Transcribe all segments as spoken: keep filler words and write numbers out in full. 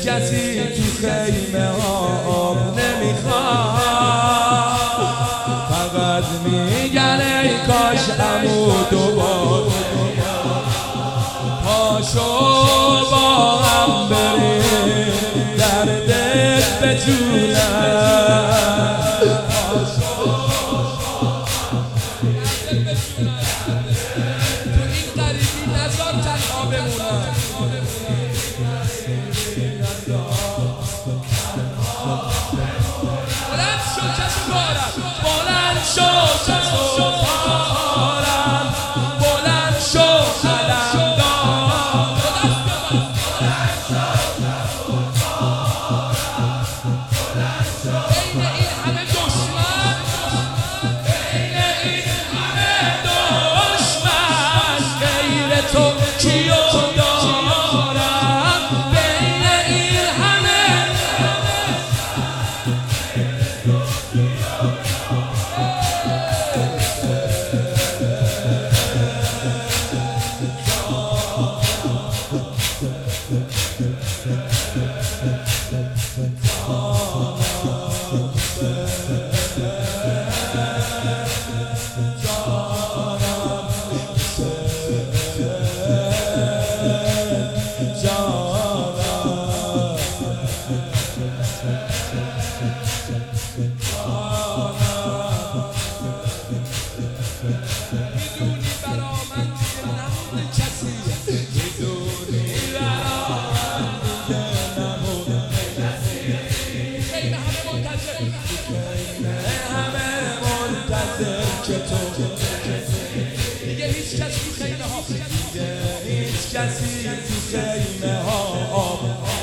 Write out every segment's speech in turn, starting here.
کسی تو خیمه ها آب نمیخواد، فقط میگن ای کاش عمو دوبار پاشو با هم بریم دردت بتونم. دیگه هیچ کسی تو خیمه ها دیگه هیچ کسی تو خیمه ها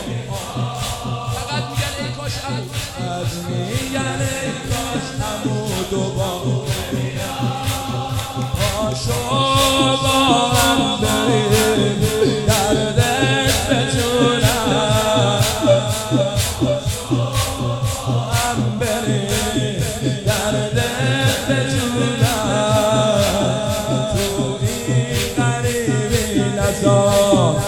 فقط میگن ای کاش از میگن ای کاش عمو دوبار پاشو با هم بریم دردت بتونم هم بریم دردت بتونم تو این غریبی نزار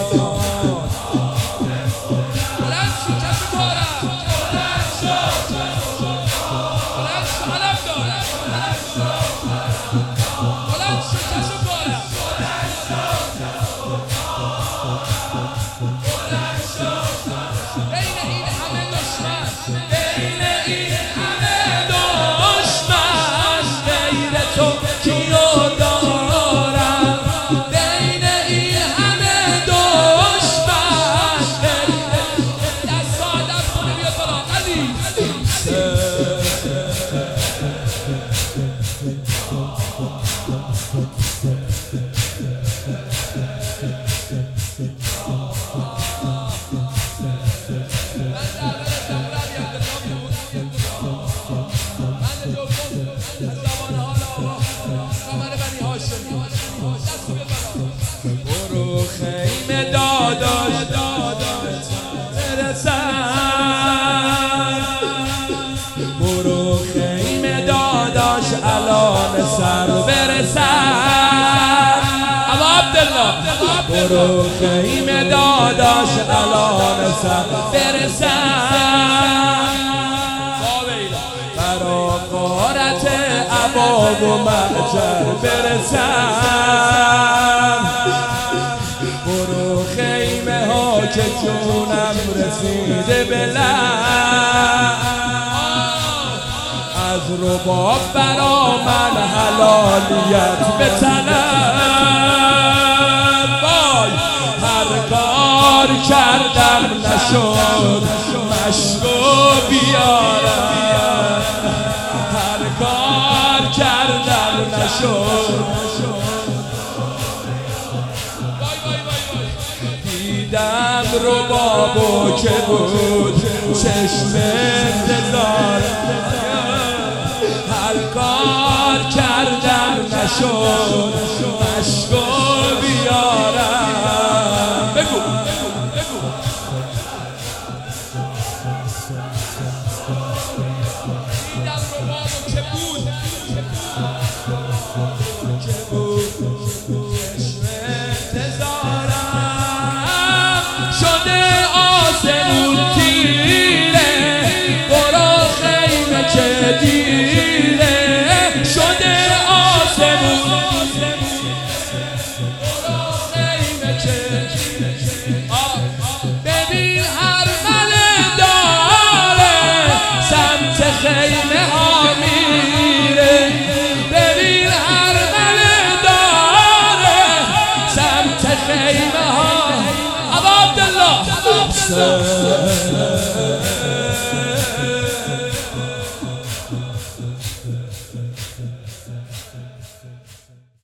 بلند شو کسی کارم بلند شو بلند شو علم دارم بلند شو بلند شو کسی کارم بلند شو بین این همه دشمن بین این همه دشمن غیر تو کیو دارم بین این همه دشمن دست آدم کنه بیاد بالا علی برو خیمه داداش داداش برسن برو خیمه داداش الان سر برسن ابا عبدالله برو خیمه داداش الان سر برسن برا غارت عباب و معجر برسن برو خیمه ها که جونم رسیده بلند از رباب برا من حلالیت بطلب وای هر کار کردم نشد مشکو بیارم هر کار کردم نشد دیدم ربابو که بود چشم انتظار هر کار کردم نشد مشکو بیارم بگو بگو دیدم ربابو که بود که بود چشم انتظارم شده آسمون حسین